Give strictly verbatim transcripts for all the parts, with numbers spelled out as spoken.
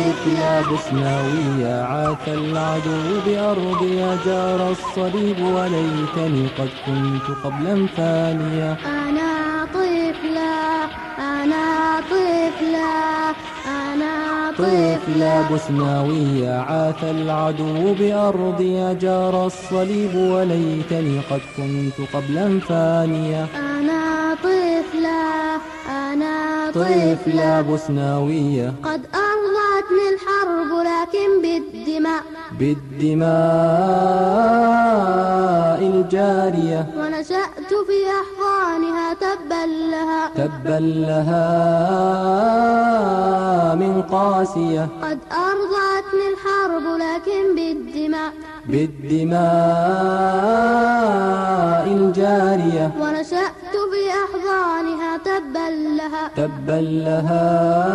طفل بوسناوية عاث العدو بأرضي جار الصليب وليتني قد كنت قبلا فانيا. أنا طفلة أنا طفلة أنا طفل بوسناوية عاث العدو بأرضي جار الصليب وليتني قد كنت قبلا فانيا. أنا طفلة أنا طفل بوسناوية قد أرضتني الحرب لكن بالدماء بالدماء الجارية، ونشأت في أحضانها تبا لها تبا لها من قاسية. قد أرضتني الحرب لكن بالدماء بالدماء الجارية، ونشأت في أحضانها تبا لها تبا لها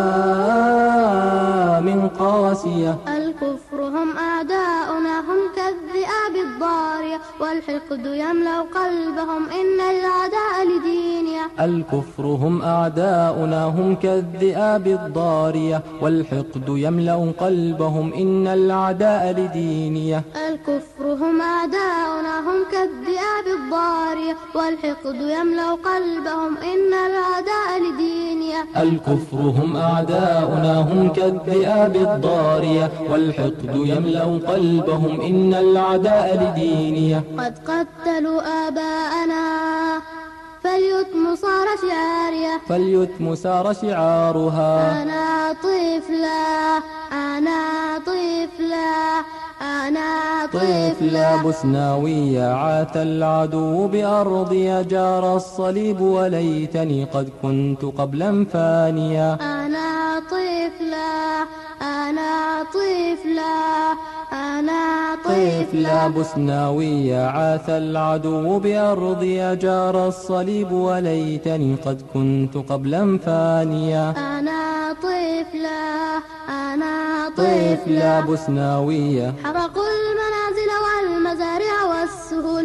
من قاسية. الكفر هم أعداؤنا هم كالذئاب الضارية، والحقد يملأ قلبهم إن الأعداء لدينيا. الكفر هم أعداؤنا هم كالذئاب الضارية، والحقد يملأ قلبهم إن الأعداء لدينية. الكفر هم أعداؤنا هم كالذئاب الضارية، والحقد يملأ قلبهم إن الأعداء لدينيا. الكفر هم أعداؤنا هم كالذئاب الضارية، والحقد يملأ قلبهم إن الأعداء لدينية. قد قتلوا آباءنا فاليتم صار شعاريا، فاليتم صار شعارها. أنا طفلة أنا طفلة أنا طفل بوسناوية عاث العدو بأرضي جار الصليب وليتني قد كنت قبلا فانيا. أنا طفلة أنا طفلة أنا طفل بوسناوية عاث العدو بأرضي جار الصليب وليتني قد كنت قبلا فانيا. أنا طفلة أنا طفل بوسناوية حرقوا المنازل والمزارع والسهول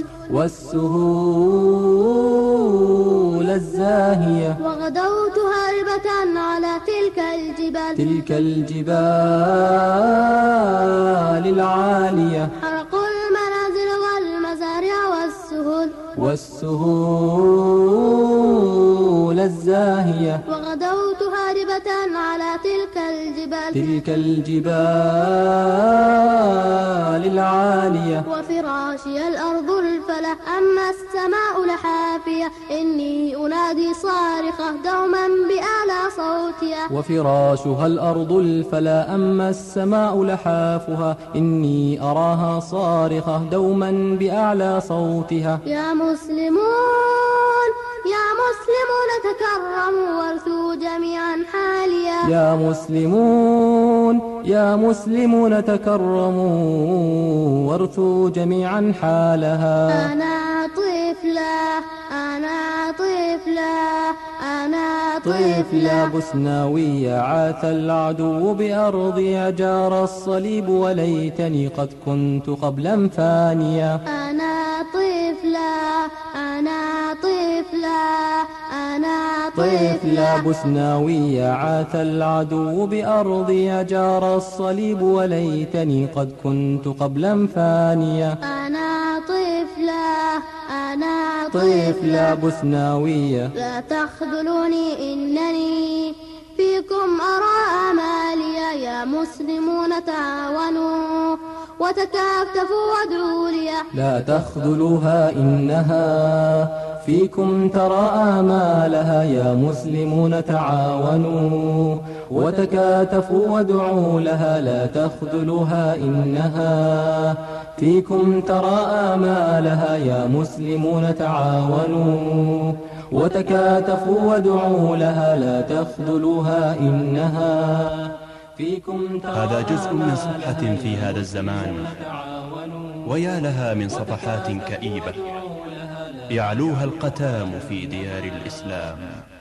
والسهول الزاهية، وغدوت هاربة على تلك الجبال تلك الجبال العالية. حرقوا المنازل والمزارع والسهول والسهول الزاهية، وغدوت هاربة على تلك الجبال تلك الجبال العالية. وفراشي الأرض الفلة أما السماء لحافية، إني أنادي صارخة دوما بأعلى صوتها. وفراشها الأرض الفلا أما السماء لحافها، إني أراها صارخة دوما بأعلى صوتها. يا مسلمون يا مسلمون تكرموا وارثوا جميعا حاليا. يا مسلمون يا مسلمون تكرموا وارثوا جميعا حالها. أنا طفلة أنا طفلة أنا طفل بوسناوية عاث العدو بأرضي جار الصليب وليتني قد كنت قبلا فانيا. أنا طفلة أنا طفلة أنا طفل بوسناوية عاث العدو بأرضي جار الصليب وليتني قد كنت قبلا فانيا. أنا طفلة أنا طفل بوسناوية لا تخذلوني إنني فيكم أرى آماليا. يا مسلمون تعاونوا وتكاتفوا وادعوا لي. لا تخذلوها إنها فيكم ترى آمالها. يا مسلمون تعاونوا وتكاتفوا وادعوا لها. لا تخذلوها إنها فيكم ترى آمالها. يا مسلمون تعاونوا وتكاتفوا وادعوا لها. لا تخذلوها إنها فيكم ترى. هذا جزء من صفحة في هذا الزمان، ويا لها من صفحات كئيبة يعلوها القتام في ديار الإسلام.